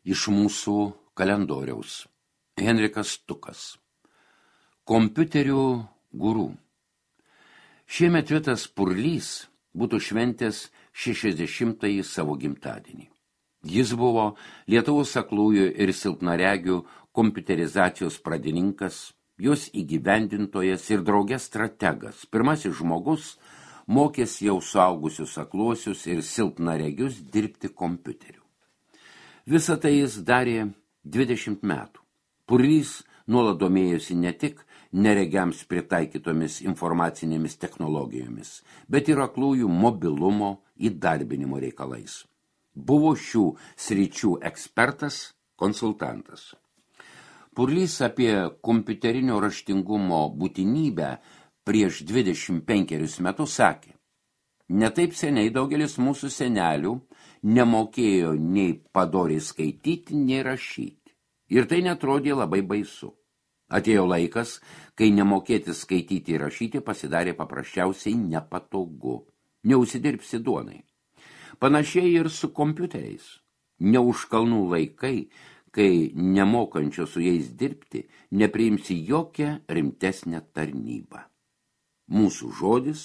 Iš mūsų kalendoriaus. Henrikas Stukas. Kompiuterių guru. Šiemet Vitas Purlys būtų šventęs 60-ąjį savo gimtadienį. Jis buvo Lietuvos aklųjų ir silpnaregių kompiuterizacijos pradininkas, jos įgyvendintojas ir drauge strategas. Pirmasis žmogus mokės jau suaugusius akluosius ir silpnaregius dirbti kompiuteriu. Visą tai jis darė 20 metų. Purlys nuolat domėjosi ne tik neregiams pritaikytomis informacinėmis technologijomis, bet ir aklųjų mobilumo įdarbinimo reikalais. Buvo šių sričių ekspertas, konsultantas. Purlys apie kompiuterinio raštingumo būtinybę prieš 25 metus sakė: netaip seniai daugelis mūsų senelių nemokėjo nei padoriai skaityti, nei rašyti. Ir tai netrodė labai baisu. Atėjo laikas, kai nemokėti skaityti ir rašyti pasidarė paprasčiausiai nepatogu. Neužsidirbsi duonai. Panašiai ir su kompiuteriais. Ne už kalnų laikai, kai nemokančio su jais dirbti, nepriimsi jokią rimtesnę tarnybą. Mūsų žodis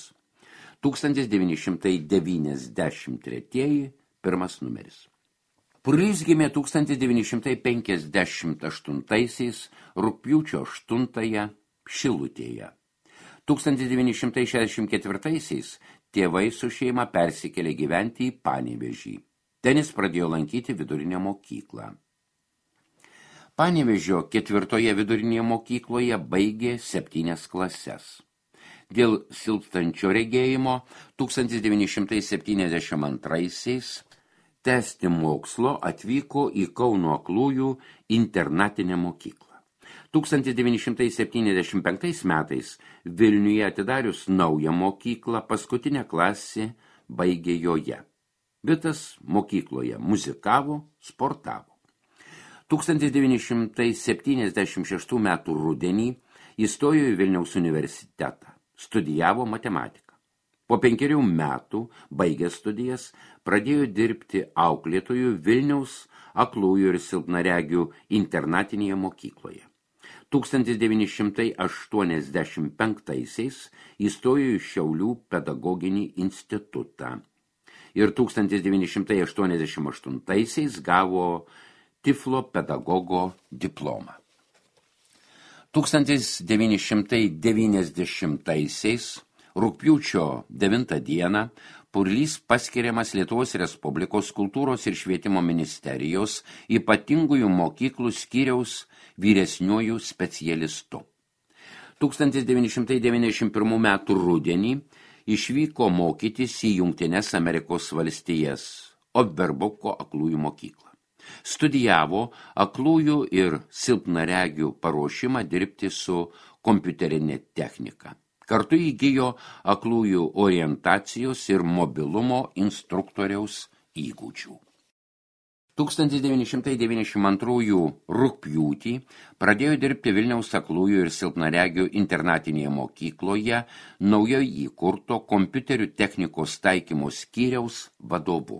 1993, pirmas numeris. Purlys gimė 1958 rugpjūčio 8 Šilutėje. 1964 tėvai su šeima persikėlė gyventi į Panevėžį. Ten jis pradėjo lankyti vidurinę mokyklą. Panevėžio 4 vidurinėje mokykloje baigė 7 klases. Dėl silpstančio regėjimo 1972 tęsti mokslo atvyko į Kauno aklųjų internatinę mokyklą. 1975 metais Vilniuje atidarius naują mokyklą, paskutinę klasę baigė joje. Vitas mokykloje muzikavo, sportavo. 1976 metų rudenį įstojo į Vilniaus universitetą. Studijavo matematiką. Po 5 metų, baigęs studijas, pradėjo dirbti auklėtojų Vilniaus aklųjų ir silpnaregių internatinėje mokykloje. 1985 įstojo į Šiaulių pedagoginį institutą ir 1988 gavo Tiflo pedagogo diplomą. 1990 rugpjūčio 9 dieną Purlys paskiriamas Lietuvos Respublikos kultūros ir švietimo ministerijos ypatingųjų mokyklų skyriaus vyresniuoju specialistu. 1991 metų rudenį išvyko mokytis į Jungtines Amerikos valstijas Overbrooko aklųjų mokyklą. Studijavo aklųjų ir silpnaregių paruošimą dirbti su kompiuterinė technika. Kartu įgijo aklųjų orientacijos ir mobilumo instruktoriaus įgūdžių. 1992 rugpjūtį pradėjo dirbti Vilniaus aklųjų ir silpnaregių internatinėje mokykloje naujai įkurto kompiuterių technikos taikymo skyriaus vadovu.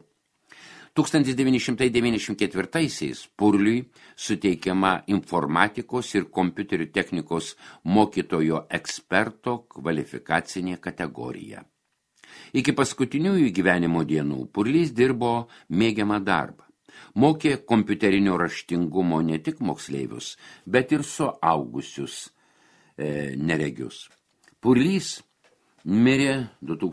1994 Purliui suteikiama informatikos ir kompiuterių technikos mokytojo eksperto kvalifikacinė kategorija. Iki paskutiniųjų gyvenimo dienų Purlys dirbo mėgiamą darbą. Mokė kompiuterinio raštingumo ne tik moksleivius, bet ir suaugusius neregius. Purlys mirė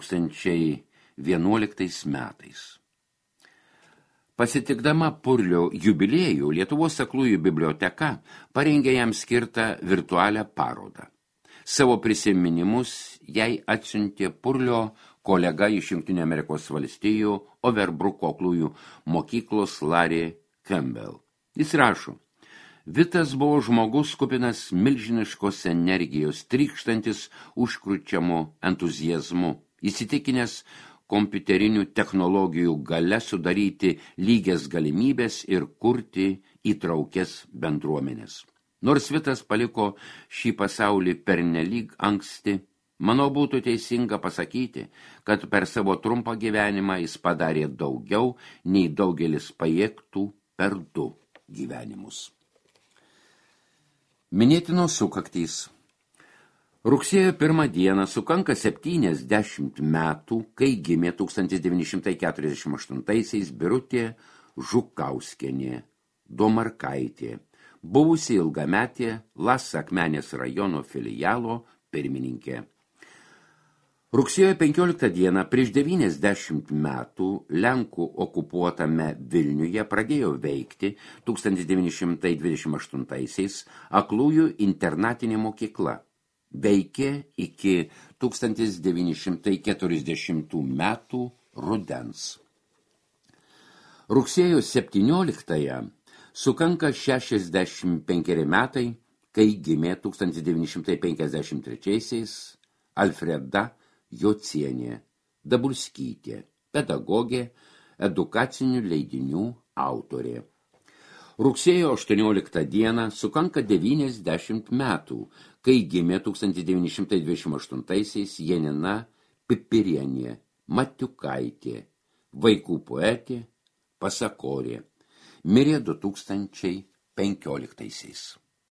2011 metais. Pasitikdama Purlio jubiliejų, Lietuvos aklųjų biblioteka parengė jam skirtą virtualią parodą. Savo prisiminimus jai atsiuntė Purlio kolega iš Jungtinių Amerikos valstijų Overbrooko aklųjų mokyklos Larry Campbell. Jis rašo: Vitas buvo žmogus kupinas milžiniškos energijos, trykštantis užkručiamu entuziazmu, įsitikinęs kompiuterinių technologijų galia sudaryti lygias galimybės ir kurti įtraukės bendruomenės. Nors Vitas paliko šį pasaulį pernelyg anksti, manau būtų teisinga pasakyti, kad per savo trumpą gyvenimą jis padarė daugiau nei daugelis pajėgtų per 2. gyvenimus. Minėtinos sukaktys. Rugsėjo 1 dieną sukanka 70 metų, kai gimė 1948-aisiais Birutė Žukauskienė Domarkaitė, buvusi ilgametė Las Akmenės rajono filialo pirmininkė. Rugsėjo 15 dieną prieš 90 metų Lenkų okupuotame Vilniuje pradėjo veikti 1928-aisiais aklųjų internatinė mokykla. Veikė iki 1940 metų rudens. Rugsėjo 17-ąją sukanka 65 metai, kai gimė 1953-aisiais Alfreda Jocienė Dabulskytė, pedagogė, edukacinių leidinių autorė. Rugsėjo 18 dieną sukanka 90 metų, kai gimė 1928-aisiais Janina Pipirienė Matiukaitė, vaikų poetė, pasakorė, mirė 2015-aisiais.